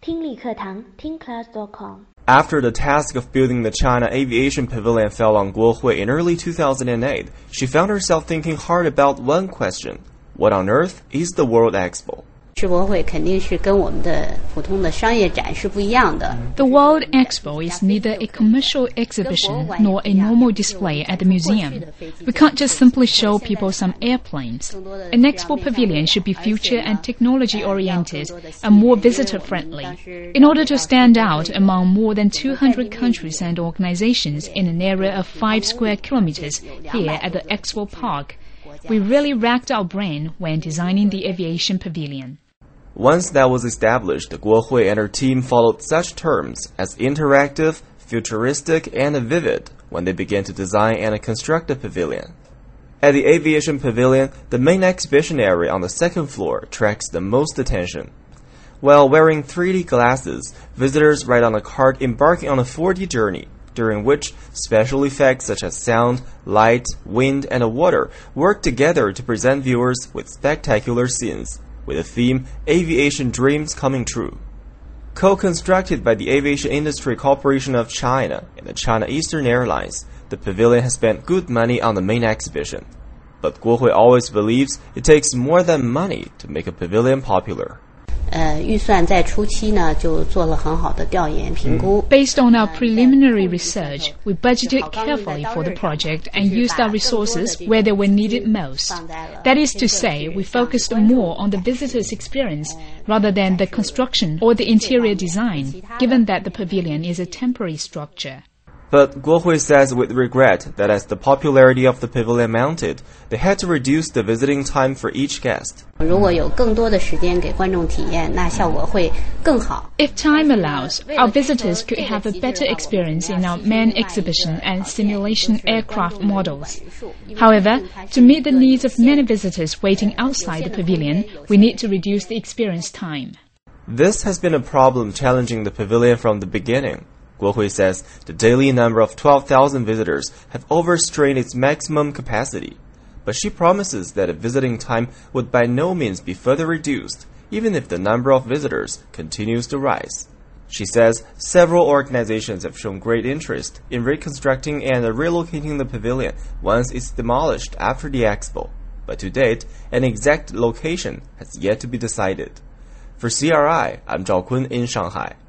听力课堂听class.com After the task of building the China Aviation Pavilion fell on Guo Hui in early 2008, she found herself thinking hard about one question: what on earth is the World Expo? 世博会肯定是跟我们的普通的商业展是不一样的。 The World Expo is neither a commercial exhibition nor a normal display at the museum. We can't just simply show people some airplanes. An expo pavilion should be future and technology-oriented and more visitor-friendly. In order to stand out among more than 200 countries and organizations in an area of 5 square kilometers here at the Expo Park, we really racked our brain when designing the aviation pavilion. Once that was established, Guo Hui and her team followed such terms as interactive, futuristic, and vivid when they began to design and construct the pavilion. At the Aviation Pavilion, the main exhibition area on the second floor attracts the most attention. While wearing 3D glasses, visitors ride on a cart embarking on a 4D journey, during which special effects such as sound, light, wind, and water work together to present viewers with spectacular scenes, with the theme Aviation Dreams Coming True. Co-constructed by the Aviation Industry Corporation of China and the China Eastern Airlines, the pavilion has spent good money on the main exhibition. But Guo Hui always believes it takes more than money to make a pavilion popular. 预算在初期呢就做了很好的调研评估。 Based on our preliminary research, we budgeted carefully for the project and used our resources where they were needed most. That is to say, we focused more on the visitor's experience rather than the construction or the interior design, given that the pavilion is a temporary structure. But Guo Hui says with regret that as the popularity of the pavilion mounted, they had to reduce the visiting time for each guest. 如果有更多的时间给观众体验，那效果会更好。 If time allows, our visitors could have a better experience in our main exhibition and simulation aircraft models. However, to meet the needs of many visitors waiting outside the pavilion, we need to reduce the experience time. This has been a problem challenging the pavilion from the beginning. Guo Hui says the daily number of 12,000 visitors have overstrained its maximum capacity. But she promises that a visiting time would by no means be further reduced, even if the number of visitors continues to rise. She says several organizations have shown great interest in reconstructing and relocating the pavilion once it's demolished after the expo. But to date, an exact location has yet to be decided. For CRI, I'm Zhao Kun in Shanghai.